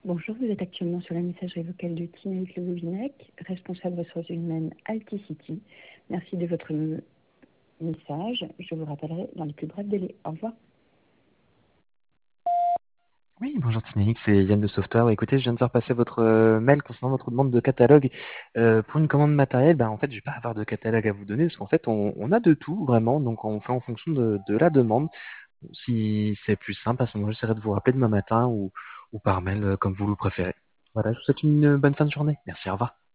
Bonjour, vous êtes actuellement sur la messagerie vocale de Tinaïs Le Bobinac, responsable ressources humaines Alticity. Merci de votre message. Je vous rappellerai dans les plus brefs délais. Au revoir. Oui, bonjour Tinaïx, c'est Yann de Software. Écoutez, je viens de faire passer votre mail concernant votre demande de catalogue pour une commande matérielle. En fait, je vais pas avoir de catalogue à vous donner parce qu'en fait, on a de tout vraiment, donc on fait en fonction de la demande. Si c'est plus simple, à ce moment-là, j'essaierai de vous rappeler demain matin ou par mail, comme vous le préférez. Voilà, je vous souhaite une bonne fin de journée. Merci, au revoir.